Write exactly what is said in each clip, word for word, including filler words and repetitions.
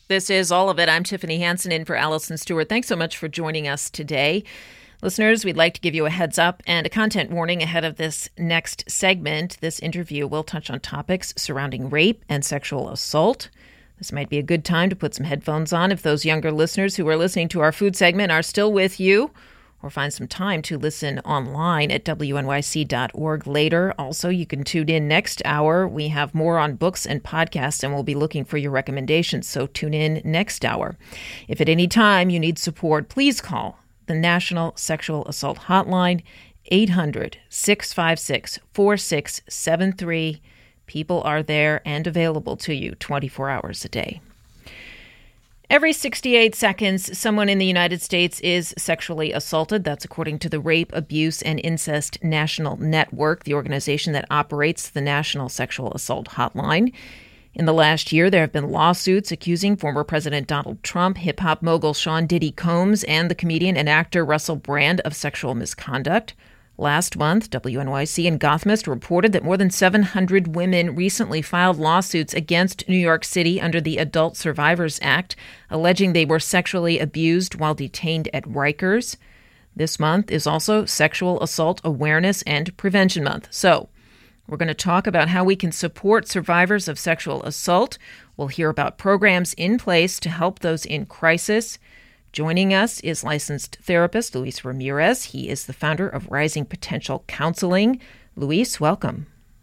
This is All of It. I'm Tiffany Hansen in for Allison Stewart. Thanks so much for joining us today. Listeners, we'd like to give you a heads up and a content warning ahead of this next segment. This interview will touch on topics surrounding rape and sexual assault. This might be a good time to put some headphones on if those younger listeners who are listening to our food segment are still with you, or find some time to listen online at W N Y C dot org later. Also, you can tune in next hour. We have more on books and podcasts, and we'll be looking for your recommendations, so tune in next hour. If at any time you need support, please call the National Sexual Assault Hotline, eight hundred, six five six, four six seven three. People are there and available to you twenty-four hours a day. Every sixty-eight seconds, someone in the United States is sexually assaulted. That's according to the Rape, Abuse, and Incest National Network, the organization that operates the National Sexual Assault Hotline. In the last year, there have been lawsuits accusing former President Donald Trump, hip-hop mogul Sean Diddy Combs, and the comedian and actor Russell Brand of sexual misconduct. Last month, W N Y C and Gothamist reported that more than seven hundred women recently filed lawsuits against New York City under the Adult Survivors Act, alleging they were sexually abused while detained at Rikers. This month is also Sexual Assault Awareness and Prevention Month. So, we're going to talk about how we can support survivors of sexual assault. We'll hear about programs in place to help those in crisis. Joining us is licensed therapist Luis Ramirez. He is the founder of Rising Potential Counseling. Luis, welcome.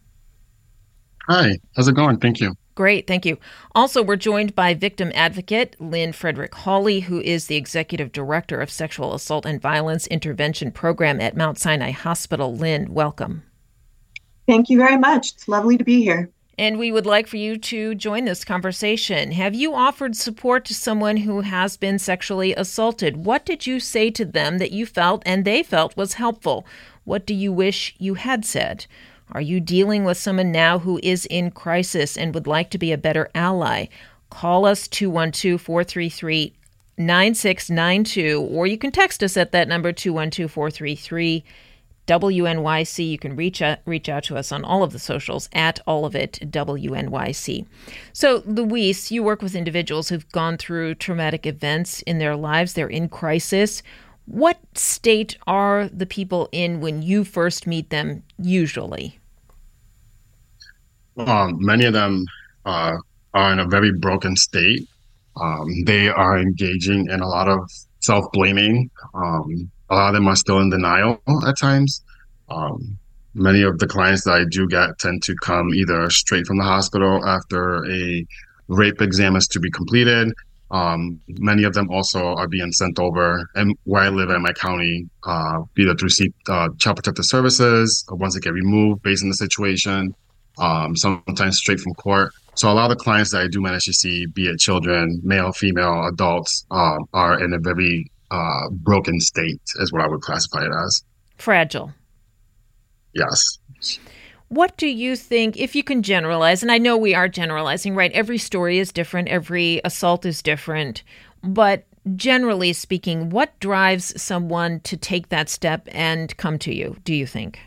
Hi, how's it going? Thank you. Great, thank you. Also, we're joined by victim advocate Lynn Frederick Hawley, who is the executive director of Sexual Assault and Violence Intervention Program at Mount Sinai Hospital. Lynn, welcome. Thank you very much. It's lovely to be here. And we would like for you to join this conversation. Have you offered support to someone who has been sexually assaulted? What did you say to them that you felt and they felt was helpful? What do you wish you had said? Are you dealing with someone now who is in crisis and would like to be a better ally? Call us two one two, four three three, nine six nine two, or you can text us at that number two one two, four three three, W N Y C. You can reach out, reach out to us on all of the socials at all of it W N Y C. So, Luis, you work with individuals who've gone through traumatic events in their lives. They're in crisis. What state are the people in when you first meet them usually? Um, many of them uh, are in a very broken state. Um, they are engaging in a lot of self-blaming. Um, A lot of them are still in denial at times. Um, many of the clients that I do get tend to come either straight from the hospital after a rape exam is to be completed. Um, many of them also are being sent over, and where I live in my county, uh, either through uh, Child Protective Services, or once they get removed based on the situation, um, sometimes straight from court. So a lot of the clients that I do manage to see, be it children, male, female, adults, uh, are in a very uh, broken state, is what I would classify it as. Fragile. Yes. What do you think, if you can generalize, and I know we are generalizing, right? Every story is different, every assault is different, but generally speaking, what drives someone to take that step and come to you, do you think?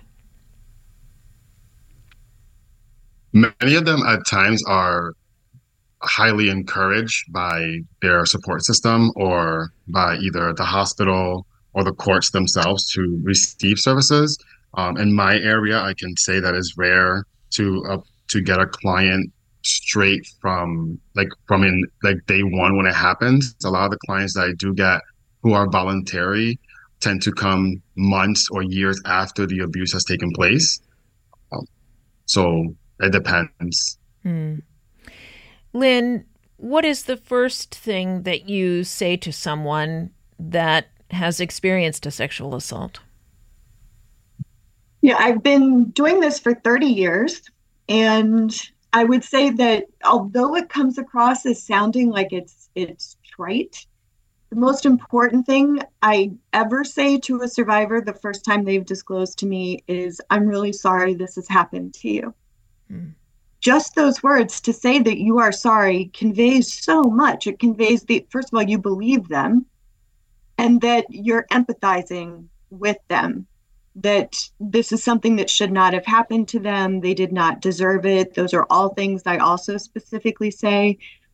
Many of them at times are highly encouraged by their support system or by either the hospital or the courts themselves to receive services. Um, in my area, I can say that it's rare to uh, to get a client straight from like from in like day one when it happens. A lot of the clients that I do get who are voluntary tend to come months or years after the abuse has taken place. Um, so it depends. Hmm. Lynn, what is the first thing that you say to someone that has experienced a sexual assault? Yeah, I've been doing this for thirty years, and I would say that although it comes across as sounding like it's it's trite, the most important thing I ever say to a survivor the first time they've disclosed to me is, "I'm really sorry this has happened to you." Hmm. Just those words, to say that you are sorry, conveys so much. It conveys the, first of all, you believe them, and that you're empathizing with them, that this is something that should not have happened to them. They did not deserve it. Those are all things I also specifically say.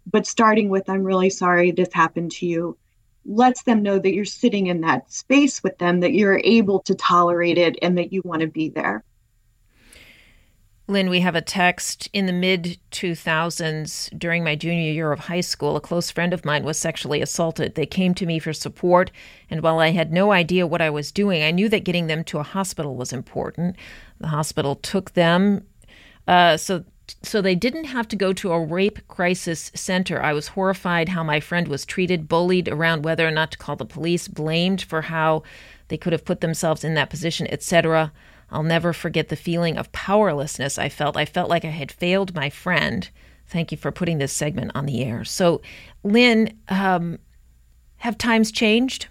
but starting with, I'm really sorry this happened to you, lets them know that you're sitting in that space with them, that you're able to tolerate it and that you want to be there. Lynn, we have a text. In the mid two thousands, during my junior year of high school, a close friend of mine was sexually assaulted. They came to me for support, and while I had no idea what I was doing, I knew that getting them to a hospital was important. The hospital took them, uh, so so they didn't have to go to a rape crisis center. I was horrified how my friend was treated, bullied around whether or not to call the police, blamed for how they could have put themselves in that position, et cetera. I'll never forget the feeling of powerlessness I felt. I felt like I had failed my friend. Thank you for putting this segment on the air. So, Lynn, um, have times changed?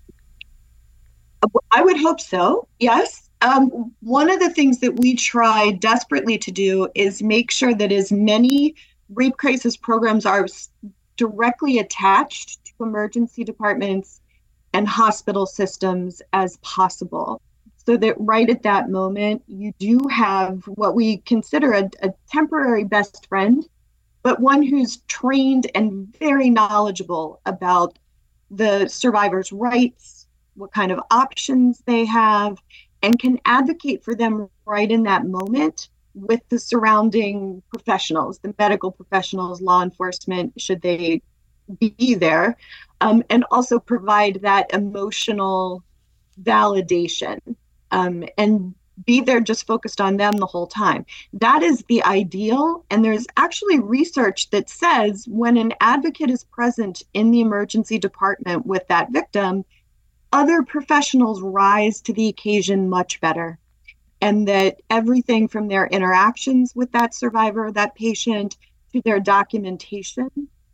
I would hope so, yes. Um, one of the things that we try desperately to do is make sure that as many rape crisis programs are directly attached to emergency departments and hospital systems as possible. So that right at that moment, you do have what we consider a, a temporary best friend, but one who's trained and very knowledgeable about the survivor's rights, what kind of options they have, and can advocate for them right in that moment with the surrounding professionals, the medical professionals, law enforcement, should they be there, um, and also provide that emotional validation. Um, and be there just focused on them the whole time. That is the ideal. And there's actually research that says when an advocate is present in the emergency department with that victim, other professionals rise to the occasion much better. And that everything from their interactions with that survivor, that patient, to their documentation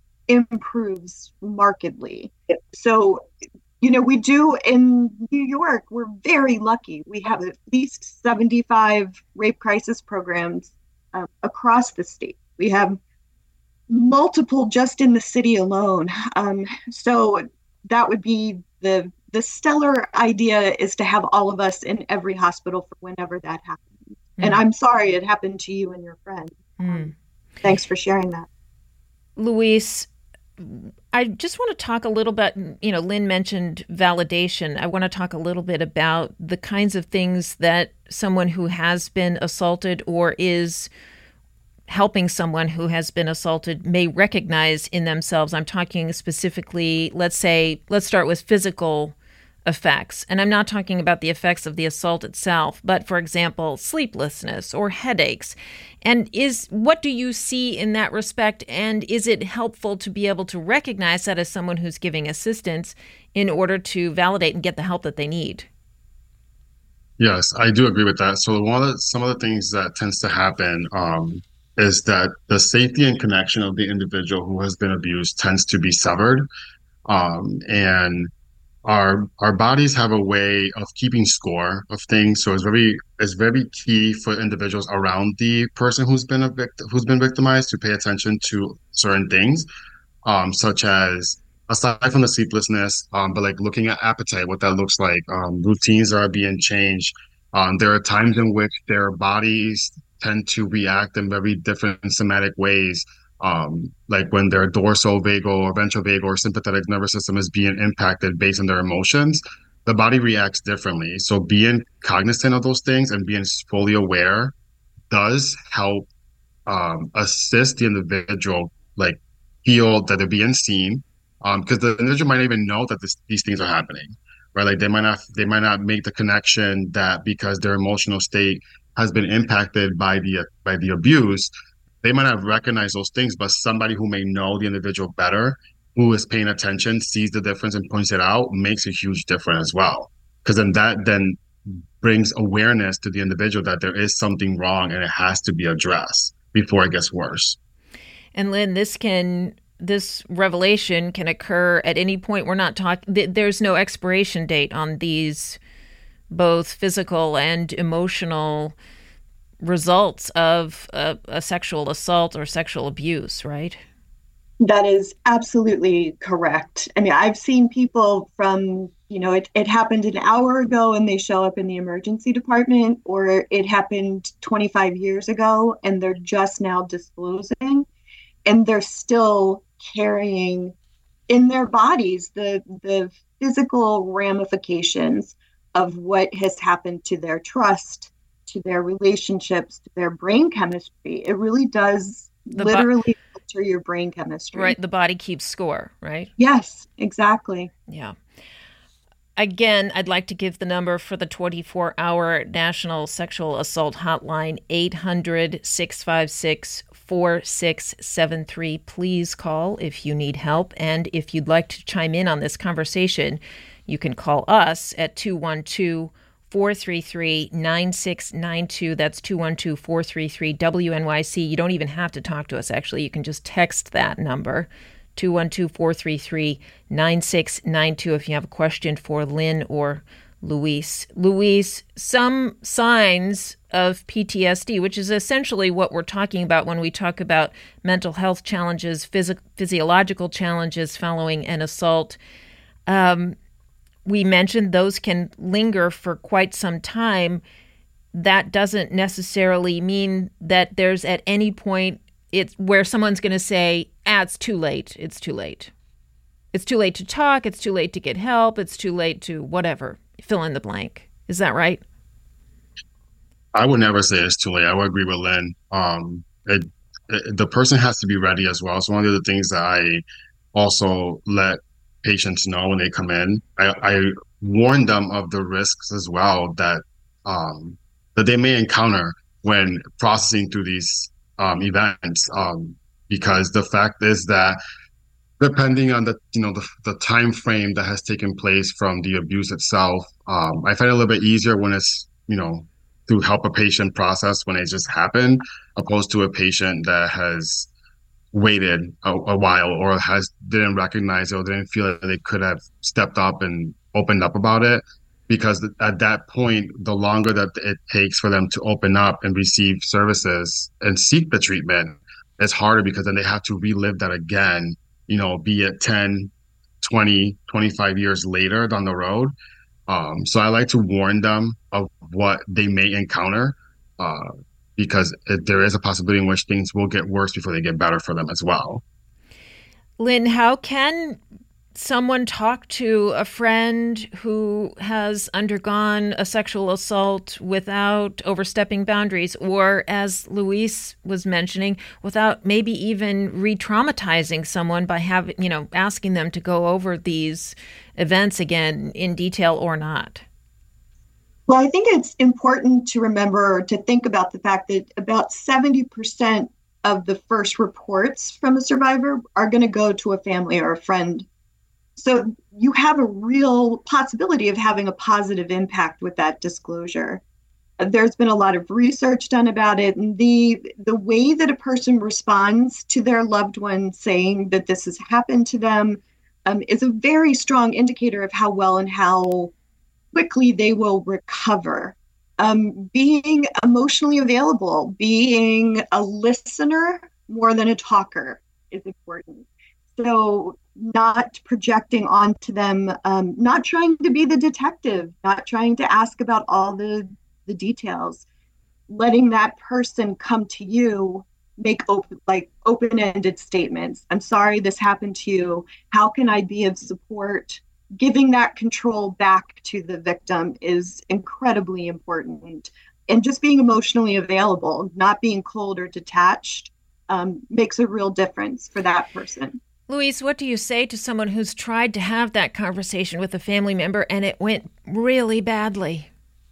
improves markedly. So, you know, we do in New York, we're very lucky. We have at least seventy-five rape crisis programs uh, across the state. We have multiple just in the city alone. Um, so that would be the the stellar idea, is to have all of us in every hospital for whenever that happens. Mm. And I'm sorry it happened to you and your friend. Mm. Um, thanks for sharing that. Louise, I just want to talk a little bit, you know, Lynn mentioned validation. I want to talk a little bit about the kinds of things that someone who has been assaulted or is helping someone who has been assaulted may recognize in themselves. I'm talking specifically, let's say, let's start with physical effects. And I'm not talking about the effects of the assault itself, but for example, sleeplessness or headaches. And is what do you see in that respect? And is it helpful to be able to recognize that as someone who's giving assistance in order to validate and get the help that they need? Yes, I do agree with that. So one of the, some of the things that tends to happen um, is that the safety and connection of the individual who has been abused tends to be severed. Um, and Our our bodies have a way of keeping score of things, so it's very it's very key for individuals around the person who's been a vict- who's been victimized to pay attention to certain things, um, such as aside from the sleeplessness, um, but like looking at appetite, what that looks like, um, routines are being changed. Um, there are times in which their bodies tend to react in very different somatic ways. Um, like when their dorsal-vagal or ventral-vagal or sympathetic nervous system is being impacted based on their emotions, the body reacts differently. So being cognizant of those things and being fully aware does help um, assist the individual, like feel that they're being seen, because um, the individual might not even know that this, these things are happening, right? Like they might not they might not make the connection that because their emotional state has been impacted by the by the abuse. They might not recognize those things, but somebody who may know the individual better, who is paying attention, sees the difference and points it out, makes a huge difference as well. Because then that then brings awareness to the individual that there is something wrong and it has to be addressed before it gets worse. And Lynn, this can this revelation can occur at any point. We're not talking. Th- there's no expiration date on these, both physical and emotional results of a, a sexual assault or sexual abuse, right? That is absolutely correct. I mean, I've seen people from, you know, it, it happened an hour ago and they show up in the emergency department, or it happened twenty-five years ago and they're just now disclosing, and they're still carrying in their bodies the the physical ramifications of what has happened to their trust, to their relationships, to their brain chemistry. It really does The bo- literally alter your brain chemistry. right. The body keeps score, right? Yes, exactly. Yeah. Again, I'd like to give the number for the twenty-four hour National Sexual Assault Hotline, eight hundred, six five six, four six seven three. Please call if you need help. And if you'd like to chime in on this conversation, you can call us at two one two, four three three, nine six nine two. That's two one two, four three three, W N Y C. You don't even have to talk to us, actually. You can just text that number, two one two, four three three, nine six nine two, if you have a question for Lynn or Luis. Luis, some signs of P T S D, which is essentially what we're talking about when we talk about mental health challenges, phys- physiological challenges following an assault. Um, we mentioned those can linger for quite some time. That doesn't necessarily mean that there's at any point it's where someone's going to say, ah, it's too late. It's too late. It's too late to talk. It's too late to get help. It's too late to whatever. Fill in the blank. Is that right? I would never say it's too late. I would agree with Lynn. Um, it, it, the person has to be ready as well. So one of the things that I also let patients know when they come in, I, I warn them of the risks as well that um, that they may encounter when processing through these um, events. Um, because the fact is that depending on the you know the, the time frame that has taken place from the abuse itself, um, I find it a little bit easier when it's you know to help a patient process when it just happened, opposed to a patient that has waited a, a while or has didn't recognize it or didn't feel that they could have stepped up and opened up about it. Because at that point, the longer that it takes for them to open up and receive services and seek the treatment, it's harder because then they have to relive that again, you know, be it ten, twenty, twenty-five years later down the road. Um, so I like to warn them of what they may encounter, uh, because it, there is a possibility in which things will get worse before they get better for them as well. Lynn, how can someone talk to a friend who has undergone a sexual assault without overstepping boundaries, or, as Luis was mentioning, without maybe even re-traumatizing someone by having, you know, asking them to go over these events again in detail or not? Well, I think it's important to remember to think about the fact that about seventy percent of the first reports from a survivor are going to go to a family or a friend. So you have a real possibility of having a positive impact with that disclosure. There's been a lot of research done about it, and the the way that a person responds to their loved one saying that this has happened to them um, is a very strong indicator of how well and how quickly they will recover. Um, being emotionally available, being a listener more than a talker is important. So not projecting onto them, um, not trying to be the detective, not trying to ask about all the, the details, letting that person come to you, make open, like open-ended statements. I'm sorry this happened to you. How can I be of support? Giving that control back to the victim is incredibly important. And just being emotionally available, not being cold or detached, um, makes a real difference for that person. Luis, what do you say to someone who's tried to have that conversation with a family member and it went really badly?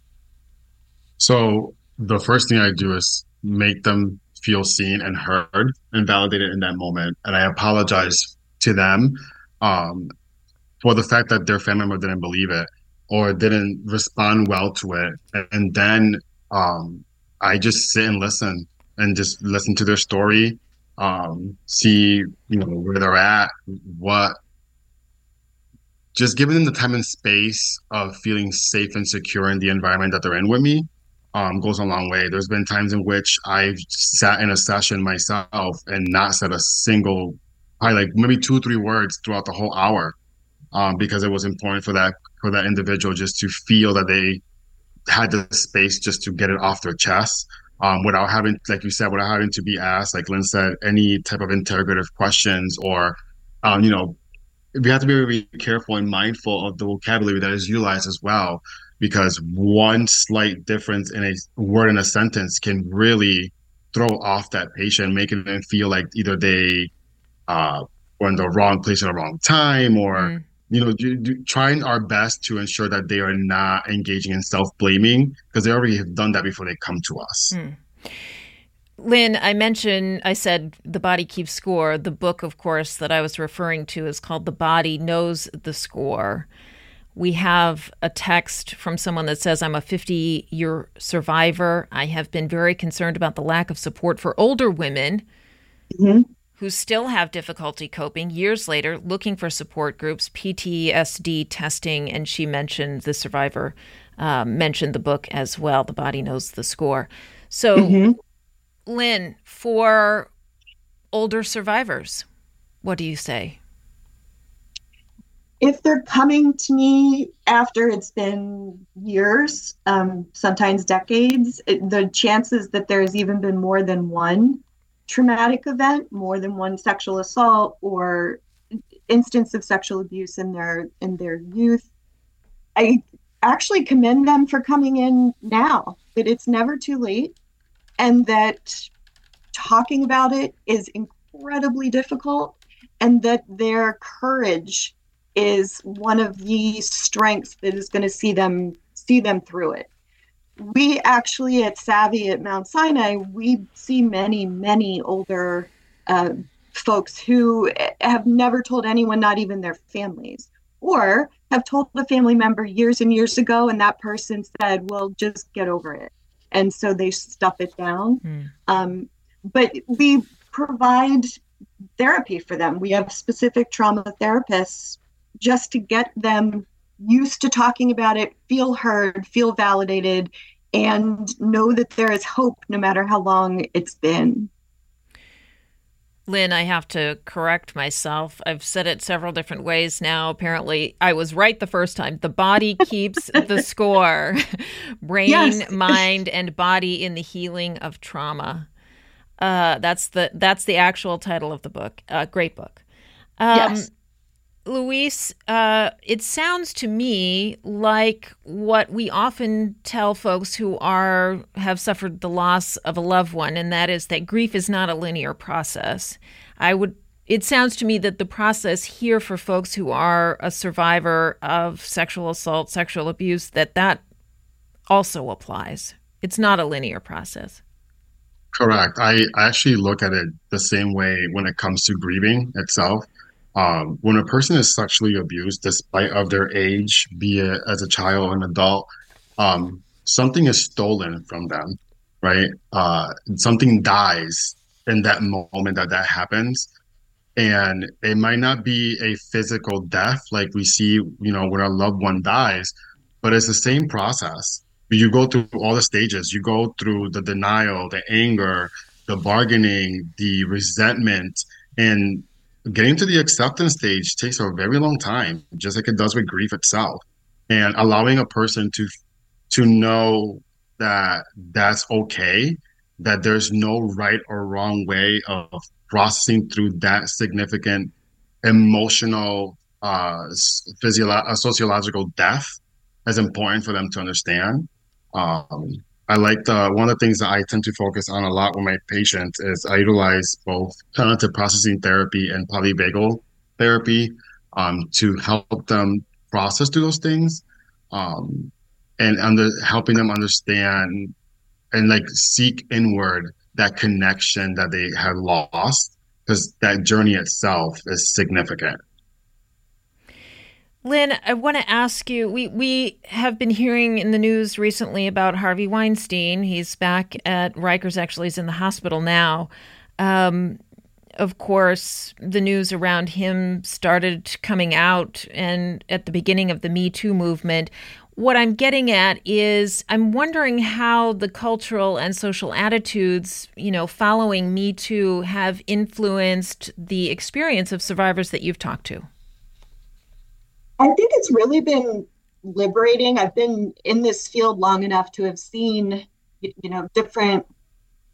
So the first thing I do is make them feel seen and heard and validated in that moment. And I apologize to them um, for the fact that their family member didn't believe it or didn't respond well to it. And then um, I just sit and listen and just listen to their story, um, see, you know, where they're at, what, just giving them the time and space of feeling safe and secure in the environment that they're in with me um, goes a long way. There's been times in which I've sat in a session myself and not said a single, probably like maybe two, three words throughout the whole hour. Um, because it was important for that for that individual just to feel that they had the space just to get it off their chest. um, without having, like you said, without having to be asked, like Lynn said, any type of interrogative questions or, um, you know, we have to be very careful and mindful of the vocabulary that is utilized as well, because one slight difference in a word in a sentence can really throw off that patient, making them feel like either they uh, were in the wrong place at the wrong time, or Mm. you know, do, do, trying our best to ensure that they are not engaging in self-blaming because they already have done that before they come to us. Mm. Lynn, I mentioned, I said The Body Keeps Score. The book, of course, that I was referring to is called The Body Knows the Score. We have a text from someone that says, I'm a fifty-year survivor. I have been very concerned about the lack of support for older women Mm-hmm. who still have difficulty coping years later, looking for support groups, P T S D testing, and she mentioned, the survivor um, mentioned the book as well, The Body Knows the Score. So, Mm-hmm. Lynn, for older survivors, what do you say? If they're coming to me after it's been years, um, sometimes decades, it, the chances that there's even been more than one traumatic event, more than one sexual assault or instance of sexual abuse in their in their youth, I actually commend them for coming in now, that it's never too late, and that talking about it is incredibly difficult, and that their courage is one of the strengths that is going to see them see them through it. We actually at Savvy at Mount Sinai, we see many, many older uh, folks who have never told anyone, not even their families, or have told a family member years and years ago, and that person said, well, just get over it. And so they stuff it down. Mm. Um, but we provide therapy for them. We have specific trauma therapists just to get them used to talking about it, feel heard, feel validated, and know that there is hope no matter how long it's been. Lynn, I have to correct myself. I've said it several different ways now. Apparently, I was right the first time. The body keeps the score. Brain, Yes. mind, and body in the healing of trauma. Uh, that's the that's the actual title of the book. Uh, great book. Um, Yes. Luis, uh, it sounds to me like what we often tell folks who are have suffered the loss of a loved one, and that is that grief is not a linear process. I would. It sounds to me that the process here for folks who are a survivor of sexual assault, sexual abuse, that that also applies. It's not a linear process. Correct. I I actually look at it the same way when it comes to grieving itself. Um, when a person is sexually abused, despite of their age, be it as a child or an adult, um, something is stolen from them, right? Uh, something dies in that moment that that happens. And it might not be a physical death like we see, you know, when our loved one dies, but it's the same process. You go through all the stages. You go through the denial, the anger, the bargaining, the resentment, and getting to the acceptance stage takes a very long time, just like it does with grief itself. And allowing a person to to know that that's okay, that there's no right or wrong way of processing through that significant emotional, uh, physio- uh, sociological death is important for them to understand. Um, I like the one of the things that I tend to focus on a lot with my patients is I utilize both cognitive processing therapy and polyvagal therapy um, to help them process through those things um, and under helping them understand and like seek inward that connection that they had lost because that journey itself is significant. Lynn, I want to ask you, we, we have been hearing in the news recently about Harvey Weinstein. He's back at Rikers, actually he's in the hospital now. Um, of course, the news around him started coming out and at the beginning of the Me Too movement. What I'm getting at is I'm wondering how the cultural and social attitudes, you know, following Me Too have influenced the experience of survivors that you've talked to. I think it's really been liberating. I've been in this field long enough to have seen, you know, different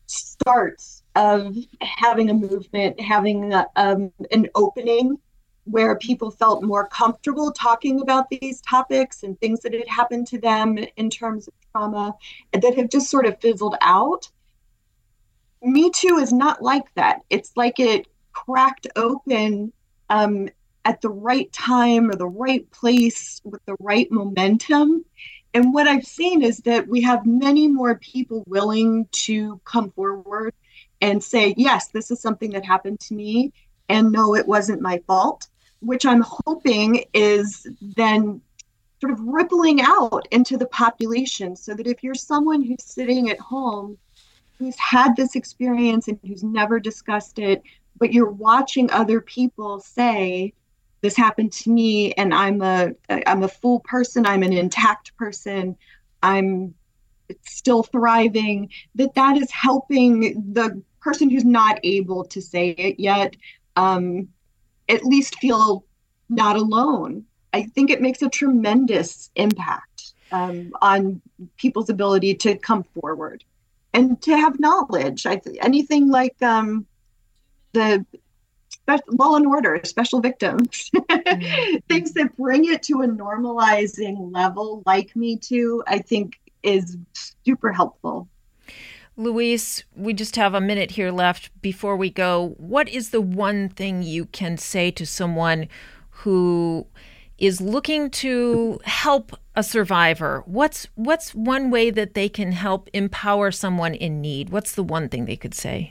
starts of having a movement, having a, um, an opening where people felt more comfortable talking about these topics and things that had happened to them in terms of trauma that have just sort of fizzled out. Me Too is not like that. It's like it cracked open um, at the right time or the right place with the right momentum. And what I've seen is that we have many more people willing to come forward and say, yes, this is something that happened to me, and no, it wasn't my fault, which I'm hoping is then sort of rippling out into the population, so that if you're someone who's sitting at home, who's had this experience and who's never discussed it, but you're watching other people say, this happened to me and I'm a I'm a full person, I'm an intact person, I'm still thriving, that that is helping the person who's not able to say it yet um, at least feel not alone. I think it makes a tremendous impact um, on people's ability to come forward and to have knowledge. I th- anything like um, the Law and Order, Special Victims, mm-hmm. things that bring it to a normalizing level like Me Too, I think is super helpful. Louise, we just have a minute here left before we go. What is the one thing you can say to someone who is looking to help a survivor? What's what's one way that they can help empower someone in need? What's the one thing they could say?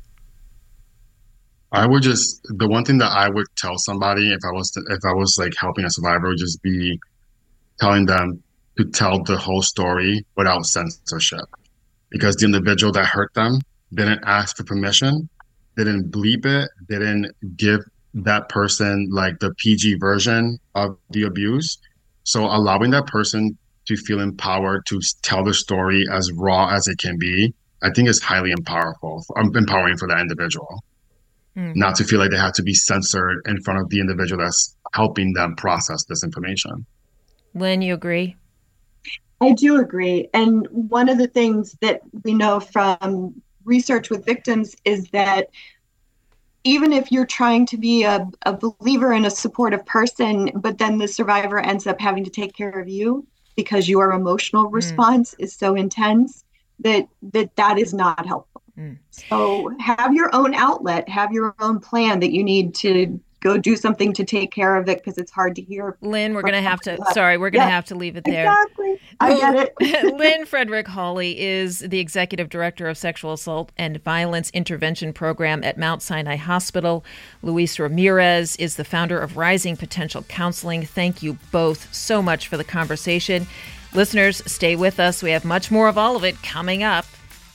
I would just, the one thing that I would tell somebody if I was to, if I was like helping a survivor would just be telling them to tell the whole story without censorship. Because the individual that hurt them didn't ask for permission, didn't bleep it, didn't give that person like the P G version of the abuse. So allowing that person to feel empowered to tell the story as raw as it can be, I think is highly powerful, empowering for that individual. Mm-hmm. Not to feel like they have to be censored in front of the individual that's helping them process this information. Lynn, you agree? I do agree. And one of the things that we know from research with victims is that even if you're trying to be a, a believer and a supportive person, but then the survivor ends up having to take care of you because your emotional response mm. is so intense that that, that is not helpful. Mm. So have your own outlet, have your own plan that you need to go do something to take care of it because it's hard to hear. Lynn, we're going to have to, sorry, we're going to yeah, have to leave it there. Exactly. I get it. Lynn Frederick Hawley is the Executive Director of Sexual Assault and Violence Intervention Program at Mount Sinai Hospital. Luis Ramirez is the founder of Rising Potential Counseling. Thank you both so much for the conversation. Listeners, stay with us. We have much more of all of it coming up.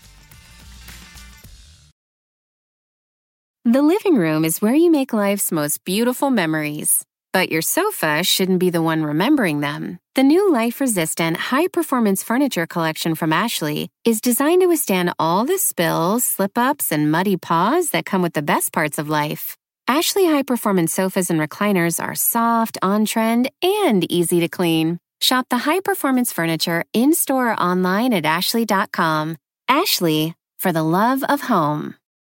The living room is where you make life's most beautiful memories. But your sofa shouldn't be the one remembering them. The new life-resistant, high-performance furniture collection from Ashley is designed to withstand all the spills, slip-ups, and muddy paws that come with the best parts of life. Ashley high-performance sofas and recliners are soft, on-trend, and easy to clean. Shop the high-performance furniture in-store or online at ashley dot com. Ashley, for the love of home.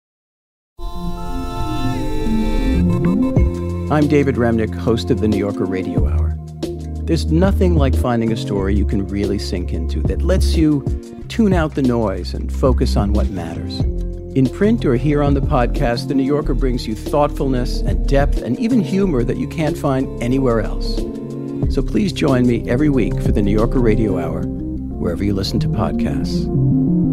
I'm David Remnick, host of the New Yorker Radio Hour. There's nothing like finding a story you can really sink into that lets you tune out the noise and focus on what matters. In print or here on the podcast, the New Yorker brings you thoughtfulness and depth and even humor that you can't find anywhere else. So please join me every week for the New Yorker Radio Hour, wherever you listen to podcasts.